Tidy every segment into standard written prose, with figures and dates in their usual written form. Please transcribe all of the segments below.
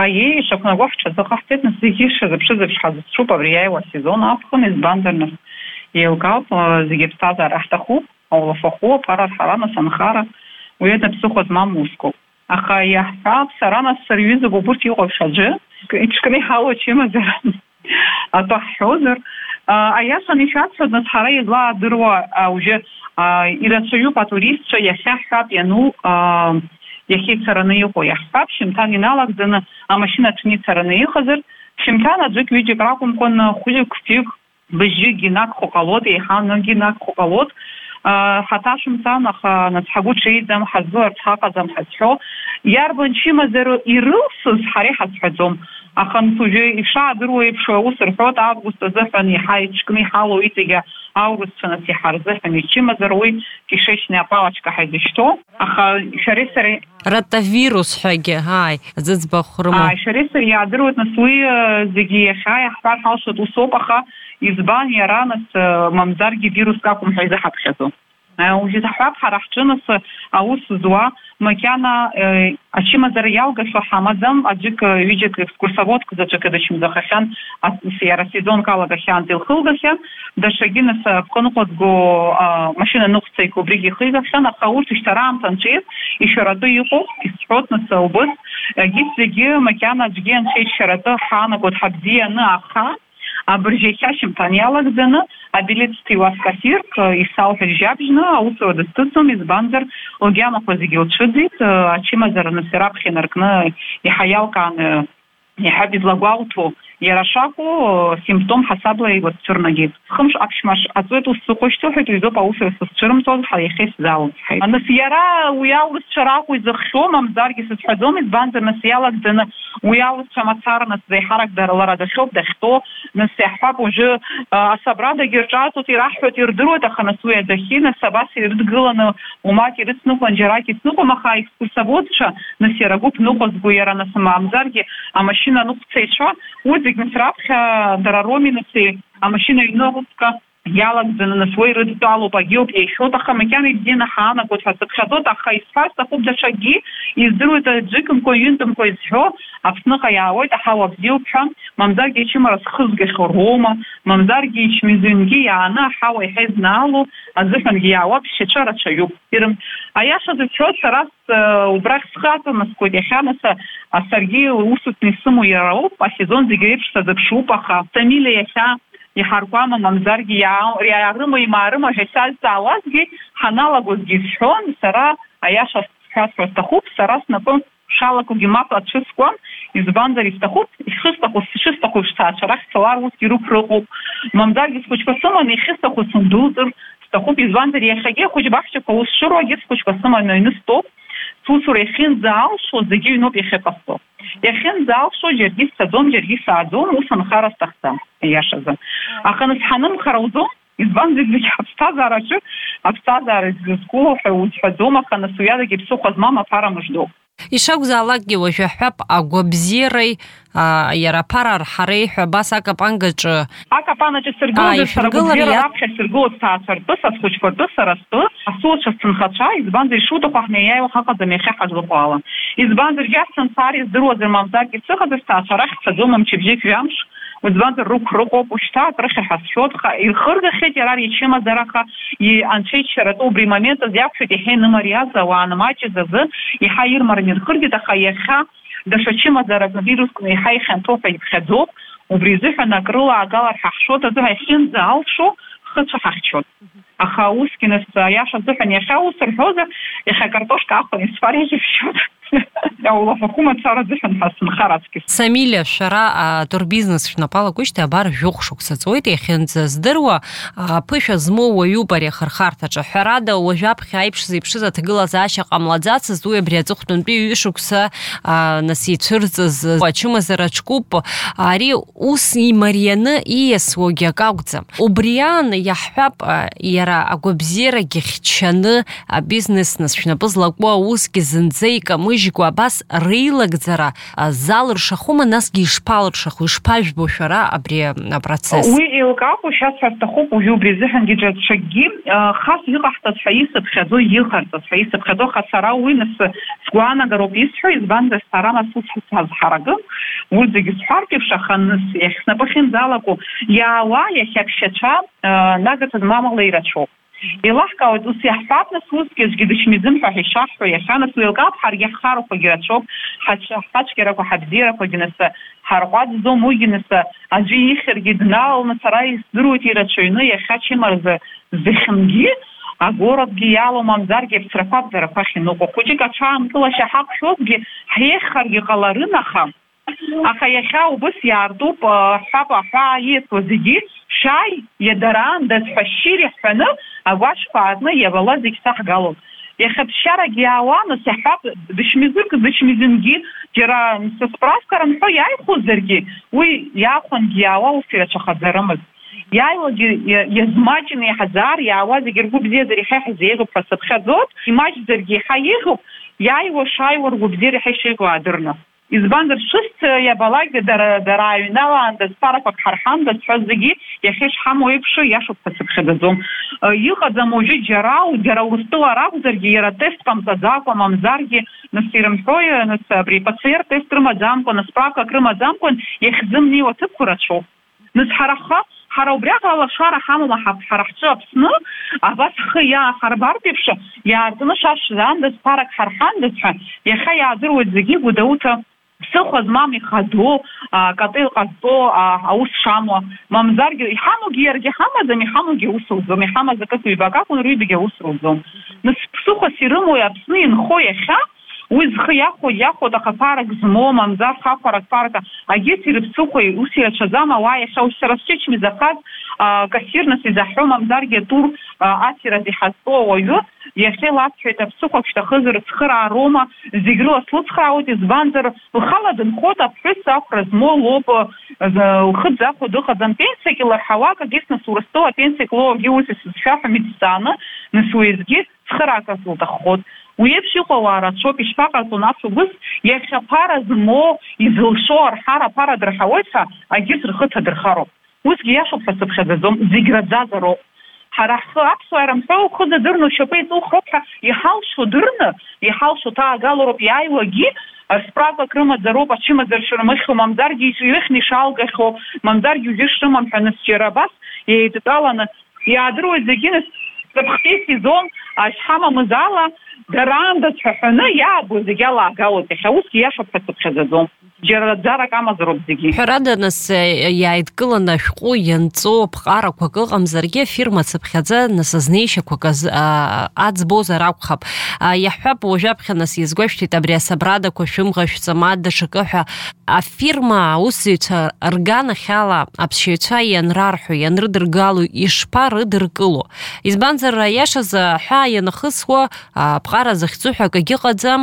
шакнагоф чазахахтет нас зигиша запшизывш хазчуп аврияева сезон апхон из бандернас елгал зигипстаза рахтаху аулафаху парар харана санхара уедна псухоз мамуско аха яхтаб сарана сервизу губурти гошаджи ичкни хало чема зара атахозер аяса нишатса нас хара изла дырва уже ирацию патуристча яхахаб яну яхи цараны его яхтаб шимтан иналагдана машина чни цараны ихазер шимтан аджик видик ракум кон хулик фиг бежи гинак хоколот яхан гинак хоколот хата шимтан аха насхагу чейдам хазур тхаказам хачо ярбан чима зеро ирылсыз харе хачхазом ахан сuje ифша дыруе пшо усрхот август зафани хайчкни хало итига август цанати харзафани чима зеруе кишечная палочка хайдишто аха шарисари ротавирус хаге хай зацбахрма шарисари ядрует на свои зиги хай ахпар халшот усопаха избания ранас мамзарги вирус какум хайзахапхазо уже захвап харахчынас аус зуа макяна ачима зарялга шахамадам аджик видик экскурсовод кзачекадачим захахан асияра сезон калагахян дилхылгахян дашагинас конукозго машина нухцей кубриги хылгахян ахаурт иштарам танчит ишарату юхо исротнас убыс гитзиги макяна джген шейшарата хана год хабзия на аха абржехашим таньялагдана абилетский васкасирк и салфер жабжна аусо дестуцум из банзер огяма позигил чудит ачима зарана серапхинаркна и хаялкан и хабизлагуалту ярашаку симптом хасабла и вот черноги хымш апшмаш азвету сухошту хету изо паусо с чермтоз хаихес зал ана сиара уяус чараку изхшо мамзарги с хадом из банзер насьялагдана уяус чамацарна зехарак дарлара дашоп дахто насяхфаб уже асабрада герчату тирахфет ирдру таханасуя дахина сабаси ирдгылана умати рыцну панжараки снуко маха экскурсоводша насерагуп нухозгу ярана самамзарги а машина нухцейша Зигнесрапха дарароминцы, а машина иногутка ялагдана на свой ритуалу погиб, и еще таха макяны дина хана, вот хатот аха исфас, тахуб дашаги, издрует джиком коюнтом коизхо, а вснаха яой таха вабзилпха, мамзарги чим расхызги хорома, мамзарги чмизинги, а она хауай хезналу, а зыханги яоп шечара чаюб. А я шазычется раз убрах схату на скоде ханаса, а Сергей усутный суму яроп, а сезон зигрепшта запшупаха, тамили яха, يحرقوا ممزارجي يعرموا يمارموا هسال تعوازجي حناлагos гишон сара аяша хасфастахуп сарас напом шалаку гимату отшискуам из бандари стахуп шистаху штачарах саларус кирупрохуп мамзарги скучкасома не хистаху сундузр стахуп из бандари яхаге хуч бахча колус широги скучкасома нойны стоп Сусур яхин зал шо зиги ноп яхепасто. Яхин зал шо жергис садом жергис садом усан харас тахтам яшаза. Аханас ханам хараузом избан зиги абстазарачу абстазар зиску хауцадом аханас уяда гипсу хазмама пара мждо. Ишак залаги вожахап агобзерой ярапарар харей хабаса капангач акапанача сергода сарагузера рапха сергод сацарто сасхучкорто сарасто асоcha цинхача избан решуто пахнеяева хака замеха хазлопала избан ясан пари здрозер мамзаки цехада сацарах садомам чебжик вямш избан рук руко пушта трахе хасчотха и хырга хетирар ячема зараха и анчечерато при момента зявшити хена мариаза вана мачи зазы и хайр марнир хыргита хаяха дашачима зарага вирускны хайхан топа хадзоп убризыха накрыла агалар хахшота захин залшо хыца хахчот аха ускинас яша зыханя хаус рхоза и картошка ахо из фарежи счет Самиля шара турбизнес напала кучте абар жохшук сацойт яхен здырва пыша змова юбаре хархартача харада ожап хайпш зипшиза тыгыла заша камладзаца зуя брязухтун пиюшукса наси цырцыз пачума зарачкуп ари усни марьяны и свогя каукца убриан яхпап яра агобзера гихчаны бизнес насшнапызлаква уски зынзейка мы еибарыжьго абас реилагӡара залыршахума, насгьы ишԥалыршаху, ишԥажәбо шәара абри апроцесс? Уи еилкааху шьас ҳәа сҭахуп уажәы убри азыҳәангьы ҽакгьы хас иҟаҳҵаз ҳәа исыԥхьаӡо, иҟарҵаз ҳәа исыԥхьаӡо, аха сара уи нас сгәаанагароуп исҳәо, избанзар сара нас ус сазҳаракым, урҭ зегьы сҳәартә еиԥш, аха нас снапы ахьынӡалаку иаауа иахьаԥшьацәа нагаҭа змамала ирацәоуп. Еилаҳкаауеит, ус иаҳҳәап, нас усгьы аӡәгьы дышмиӡым ҳәа ишаҳҳәо иахьа, нас еилкаап, ҳаргьы ҳхарақәагьы рацәоуп, ҳацәгьарақәа, ҳабзиарақәагьы нас ҳарҟәаӡӡом, уигьы нас аӡәы ихьыргьы дналалны сара издыруеит ирацәаҩны иахьа ачымаза зыхьынгьы агородгьы иалоу, мамзаргьы аԥсрақәа абзарақәа ахьыныҟоу. Хәыҷык аҽаанкылашьа ҳақәшәозгьы ҳиеиххаргьы ҟаларын, аха иахьа убыс иаартуп ҳәа ииасуа зегьы шьааи иадараандаз ҳәа шьшьыр иҳәаны агәаҿқәа аартны иабала зегь саҳгалон. Иахьа ԥсшьарагьы иаауан, нас иаҳҳәап, дышмизынгьы џьара справкара нҳәо иааихәозаргьы, уи иаахәангьы иаауа ус ирацәахаӡарымызт. Иааиуагьы иазмаҷны иаҳзаар, иаауа зегьы ргәы бзиазар иаҳа иҳзеиӷьуп ҳәа сыԥхьаӡоит, имаҷзаргьы иаҳа иеиӷьуп, иааиуа шааиуа ргәы бзиара иаҳа ишеиӷьу аадырны. Избанзар шыст иабалагьы дара ааҩналаандаз, ԥарақәак ҳарҳандаз ҳәа зегьы иахьа ишҳамоу еиԥш иашоуп ҳәа сыԥхьаӡаӡом. Иҟаӡам уажәы џьара Урыстәыла ракәзаргьы иара тест ҟамҵаӡакәа, мамзаргьы нас ирымҳәои, нас абри ПЦР тест рымаӡамкәа, нас справкак рымаӡамкәа иахьзымнеиуа ҭыԥқәа рацәоуп. Нас ҳара убриаҟара алашара ҳамоума ҳара ҳҿы Аԥсны, абас ҳхы иааҳарбартә еиԥш иаартны шашзаандаз, ԥарак ҳарҳандаз ҳәа иахьа иаадыруеит зегьы Гәдоуҭа ԥсыхәа змам ихадоу, катеи ҟазҵо аус шамуа, мамзаргьы иҳамоугьы иаргьы ҳамаӡам, иҳамоугьы аус руӡом, иҳамаз акык ҩбак акәын, рҩбагьы аус руӡом. Нас ԥсыхәас ирымои Аԥсны инхо иахьа, уи зхы иахәоит, аха ԥарак змоу, мамзар хахәарак ԥарак агьырҭ ирыԥсыхәеи ус ирацәаӡам, ауаа иахьа ус сара сҿычми изахаз кассир нас изаҳҳәо, мамзаргьы атур ассираз иҳазтәоу ауаҩы иахьа иласҳәеит, аԥсыхәак шьҭахызар цхыраарома, зегь рыла слыцхраауеит, избанзар лхала дынхоит, аԥҳәыс ахәра змоу лоуп, лхы дзахәо дыҟаӡам, пенсиак иларҳауа, акагьыс нас Урыстәыла пенсиак лоу агьы ус исызшәаҳәа медицина, нас уеизгьы цхыраакырц лҭаххоит. Уи еиԥш иҟоу ауаа рацәоуп, ишԥаҟарҵо нас убыс, иахьа ԥара змоу, изылшо арҳара ԥара дырҳауеит ҳәа агьырҭ рхы ҭадырхароуп. Усгьы иашоуп ҳәа сыԥхьаӡаӡом, зегь раӡаӡароуп. Ҳара ҳхы аԥсуаа ирымҳәо, ухы дадырны ушьапы иҵухроуп ҳәа иҳалшо дырны, иҳалшо ҭаагалароуп, иааиуагьы справкак рымаӡароуп, ачымазар шрымыхьуа, мамзаргьы ирыхьны ишалгахьоу, мамзаргьы уажәы шрымам ҳәа нас џьара абас еидтәаланы иаадыруеит зегьы нас ҵыԥхтәи сезон ишҳамамыз ала дараандаз ҳәа ҳәаны иаабо зегьы алаагалоит, иахьа усгьы иашоуп ҳәа сыԥхьаӡаӡом. Џьара ӡарак амазароуп зегьы. Ҳәарада, нас иааидкыланы ашәҟәы ианҵо ԥҟарақәак ыҟамзаргьы афирма цыԥхьаӡа нас азнеишьақәак аӡбозар акәхап. Иаҳҳәап уажәаԥхьа нас иазгәашәҭеит абри асабрадақәа шәымӷа, шәҵама, даҽакы ҳәа. Афирма аусзуҩцәа рганахьала аԥсшьаҩцәа ианрарҳәо, ианрыдыргало, ишԥарыдыркыло? Избанзар иашаз ҳәаа ианахысуа ԥҟара захьӡу ҳәа акагьы ыҟаӡам,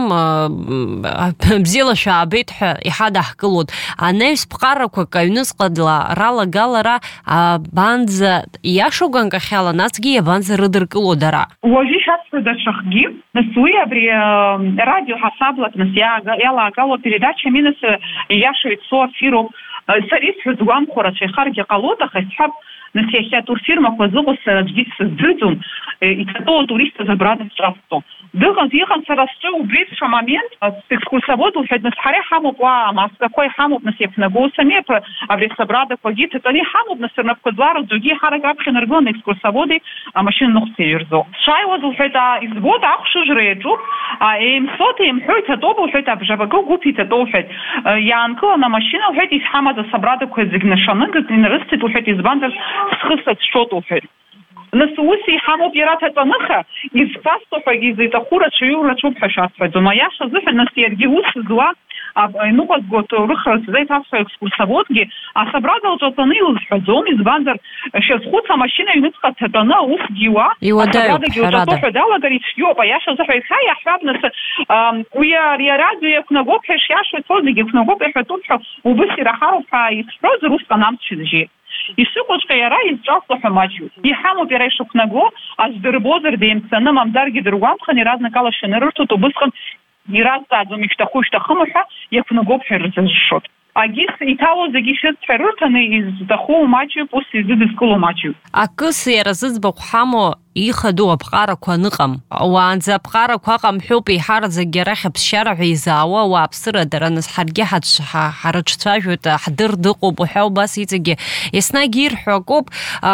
бзиала шәаабеит ҳәа иҳадаҳкылон. Анаҩс ԥҟарақәак аҩнуҵҟала ралагалара абанӡа иашоу ганкахьала, насгьы иабанӡа рыдыркыло дара. Уажәы ишәасҳәоит даҽакгьы, нас уи абри радио ҳасаблак нас иалаагалоу передачами нас иашо ицо афироуп. Сара исҳәоз гәамхо рацәа ихаргьы ҟалоит, аха исҳәап, нас иахьа турфирмақәа зыҟоу сара аӡәгьы дсыздырӡом, ицатәоу атурист азабрада сҿазҵо. Иҟан сара сҿы убри момент, екскурсовод лҳәеит, нас ҳара иҳамоуп амаскақәа иҳамоуп, нас иақәнагоу самеип абри асабрадақәагьы ҭаҵаны иҳамоуп, нас рнапқәа злараӡогьы ҳарак аԥхьа инаргыланы екскурсоводи амашьына ныҟәцаҩ ирзо. Сшааиуаз лҳәеит, избоит ахәшыжра иаҿуп, еимсоит, еимҳәо иҭатәоуп лҳәеит, абжабакы гәыԥ иҭатәоу лҳәеит. Иаанкылан амашьына лҳәеит, исҳамаз асабрадақәа зегь нашаны инарысҭеит лҳәеит, избанзар схы сацәшәоит лҳәеит. Нас ус иҳамоуп иара ҭаҵаныха, изфасҭо ҳәагьы изиҭаху рацәаҩу рацәоуп ҳәа шәасҳәаӡом. Аиаша азыҳәан нас иаргьы ус зуа иныҟәазго аҭоурых зеиҭасҳәо екскурсоводгьы асабрада лҿаҵаны илызҳәаӡом, избанзар шьазхәыц амашьына аҩныҵҟа ҭатәаны аус диуа, асабрадагьы лҿаҵо ҳәа далагар ицәгьоуп. Аиаша азыҳәа иахьа иаҳҳәап, нас уи ари арадио иақәнагоуп ҳәа ишиашо ицоз зегьы иқәнагоуп иҳәатәуп ҳәа убыс ираҳароуп ҳәа исҳәозар усҟан амц шьыбжьеит. Ишыҟаҵәҟьа иара изҿасҵо ҳәа маҷҩуп. Иҳамоуп иара ишықәнаго, аӡә дырбозар деимцаны, мамзаргьы дыргәамԥхан, иаразнакала шәанырырҭоит, убысҟан иразҵааӡом ишәҭаху ҳәа иақәнагоуп ҳәа ирзазшшот. Агьыс иҭало зегьы шьыцҳәа рыҭаны изҭаху маҷуп, ус изыдызкыло маҷуп. Акыс иара зыӡбахә ҳамоу ихадоу аԥҟарақәа аныҟам. Уаанӡа аԥҟарақәа аҟам ҳәоуп еиҳараӡакгьы арахь аԥсшьара ҳәа изаауа ауааԥсыра дара, нас ҳаргьы ҳарыҿцәажәоит, ҳдыр дыҟоуп уҳәа убас иҵегьы еснагь ирҳәо акоуп,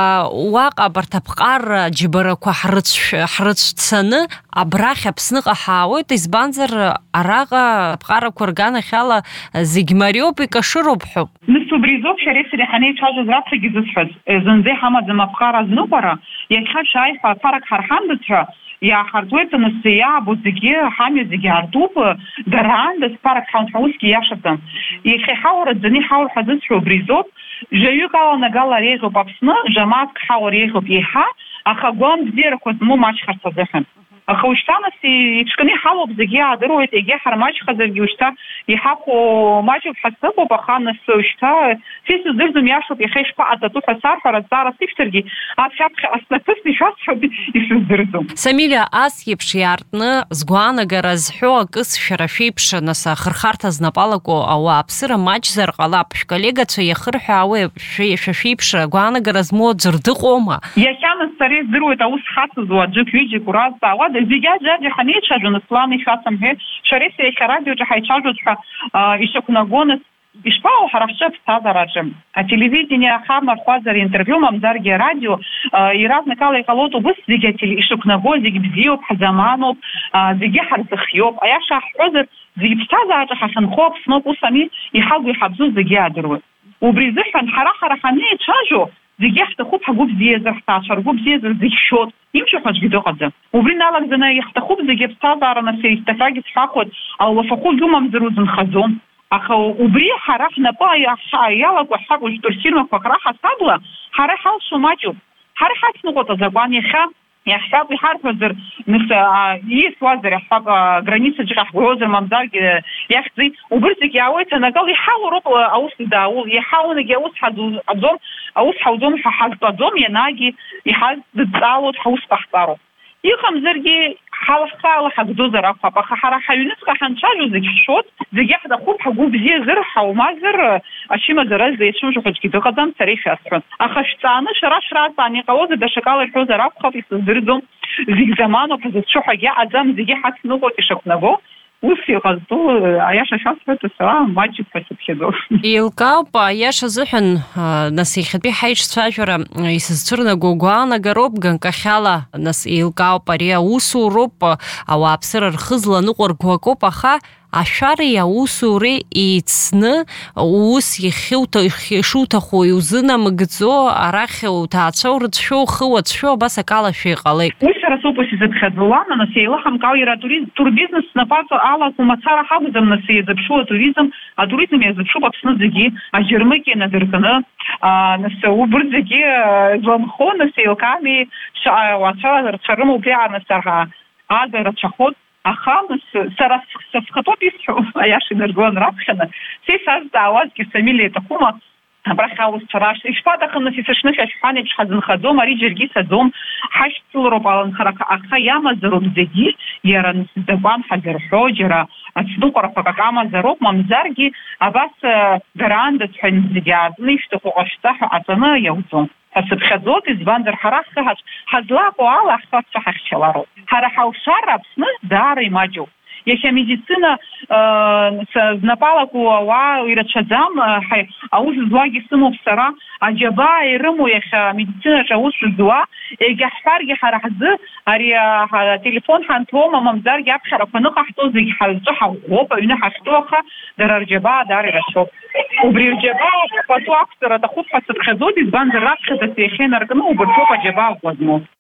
уаҟа абарҭ аԥҟар џьбарақәа ҳрыцәцаны абрахь Аԥсныҟа ҳаауеит, избанзар араҟа аԥҟарақәа рганахьала зегь мариоуп, икашыроуп ҳәоуп. Нас убризоуп шәареи сареи ҳанеицәажәоз раԥхьагьы зысҳәаз, зынӡа иҳамаӡам аԥҟара азныҟәара, иахьа шааиха аԥарак ҳарҳандаз ҳәа иаахартуеит, нас иаабо зегьы ҳамҩа зегьы аартуп, дараандаз ԥарак ҳаун ҳәа усгьы ииашаӡам. Иахьа иҳауараӡаны иҳаур ҳәа зысҳәо убризоуп, жәаҩык аланагалара еиӷьуп Аԥсны, жамаатк ҳауар еиӷьуп еиҳа, аха гәам бзиарақәа змоу маҷхарц азыҳәан. Аха ушьҭа нас иҽканы иҳалоуп, зегьы иаадыруеит, егьа ҳармаҷхазаргьы ушьҭа иҳақәу маҷуп ҳәа сыҟоуп, аха нас ушьҭа сисыздырӡом иашоуп, иахьа ишԥаҟаҵатәу ҳәа сарҳәар, азҵаара сишәҭаргьы аԥхьаԥхьаҟа снапысны ишәасҳәоит, исыздырӡом. Самилиа, ас еиԥш иаартны згәаанагара зҳәо акыс шәара шәеиԥш нас ахырхарҭа знапалаку ауааԥсыра маҷзар ҟалап, шәколлегацәа иахырҳәаауеи, шәа шәеиԥш гәаанагара змоу аӡәыр дыҟоума? Иахьа нас сара издыруеит аус ҳацызуа аӡәык ҩыџьак уразҵаауада, зегьы аӡәаӡәа ҳанеицәажәо, нас план ишәасымҳәеи, шәареи сареи иахьа радиоҿы ҳаицәажәоит ҳәа ишьақәнаго, нас ишԥаҟоу ҳара ҳҿы аԥсҭазаараҿы ателевидение ҳамархәазар интервиу, мамзаргьы арадио, иразникала иҟалоит убыс зегьы ишықәнаго, зегьы бзиоуп, ҳзаманоуп, зегьы ҳарзыхиоуп. Аиаша ҳҳәозар, зегьы ԥсҭазаараҿы ҳахьынхо Аԥсноуп, ус ами иҳагу иҳабзу зегьы аадыруеит. Убри азыҳәан ҳара ҳанеицәажәо, зегьы ҳҭахуп ҳгәы бзиазар, ҳҭаацәа ргәы бзиазар, зегьы шьоит, имшәо ҳәа аӡәгьы дыҟаӡам. Убри налагӡаны иҳҭахуп зегьы аԥсҭазаара, нас еиҭакрагьы сҳәахуеит, ауафахәы иумамзар узынхаӡом. Аха убри ҳара ҳнапы иалаку ҳҳақәыжәтәу рфирмақәак раҳасабла, ҳара иҳалшо маҷуп. Ҳара иҳацныҟәоит азакәан иахьа иаҳҳәап иҳарҳәозар, нас ииасуазар иаҳҳәап границаҿы ҳгәоозар, мамзаргьы иахьӡи, убри зегьы иаауеит анагал, иҳауроуп аус идааур, иҳаунагьы аус ҳауӡом ҳәа ҳазтәаӡом, ианаагьы иҳаздыдҵаалоит ҳаус ҟаҳҵароуп. Иҟамзаргьы ҳалахкаала ҳагӡозар акәхап, аха ҳара ҳаҩныҵҟа ҳанцәажәо зегьы ҳшәоит, зегьы ҳҭахуп ҳгәы бзиазар, ҳаумазар, ачымазаразы иацәымшәо ҳәа аӡәгьы дыҟаӡам, сара ишәасҳәон. Аха шәҵааны шәара шразҵааны иҟалозар, даҽакала иҳәозар акәхап, исыздырӡом, зегь заманоуп ҳәа зыцәшәо ҳәагьы аӡам, зегьы ҳацныҟәоит ишақәнаго. Ус иҟазҵо аиаша шәасҳәоит, сара маҷуп ҳәа сыԥхьаӡоит. Еилкаауп, аиаша азыҳәан, нас иахьатәи ҳаиҿцәажәара исызцәырнаго гәаанагароуп, ганкахьала, нас еилкаауп, ари аусуроуп, ауааԥсыра рхы зланыҟәырго акоуп, аха ашәареи аусуреи еицны ус ишуҭаху иузынамыгӡо, арахь уҭаацәа урыцәшәо, ухы уацәшәо, абас акала шәиҟалеит. Уи сара соуп ус изыԥхьаӡауа, нас еилыҳамкаау иара турбизнес снапаҵа алаку мацара ҳакәӡам, нас иазыԥшуп атуризм иазыԥшуп Аԥсны зегьы, аџьырмыкьа инадыркны, нас убырҭ зегьы зламхо, нас еилкаами, ауацәа рцәа рымоуп иааныс ада рацәахоит. Аха сара сыфхатәоуп исҳәо, аиаша инаргылан раԥхьаны, сазҵаауазгьы Самилиа иҭахума, абрахь аусцәа ишԥаҭахым, нас исышны шәҳәан еиԥш ҳазынхаӡом, ари џьаргьы ицаӡом, ҳашьцылароуп аланхара, аха иамазароуп зегьы, иара нас закәан ҳазырҳәо, џьара ацныҟәарақәак ак амазароуп, мамзаргьы абас дараандаз ҳәа зегьы аартны ишәҭаху ҟашәҵа ҳәа ҟаҵаны иауӡом. Сыԥхьаӡоит, избанзар ҳара ҳазлаҟоу ала ҳхацәа ҳахьчалароуп. Ҳара ҳаушара Аԥсны даара имаҷуп. Иахьа медицина знапалаку ауаа ирацәаӡам, аус зуагьы сымоуп сара, аџьабаа ирымоу иахьа медицинаҿы аус зуа, егьа ҳҳәаргьы ҳара ҳзы ари ателефон ҳанҭоума, мамзаргьы аԥхьарақәа ныҟаҳҵо, зегьы ҳазҿы ҳаӷәӷәоуп, аҩны ҳахьтәоу, аха дара рџьабаа даара ирацәоуп. Убри рџьабаа пату ақәҵара аҭахуп ҳәа сыԥхьаӡоит, избанзар раԥхьаӡа иахьа инаркны убырҭоуп аџьабаа ӷәӷәа змоу.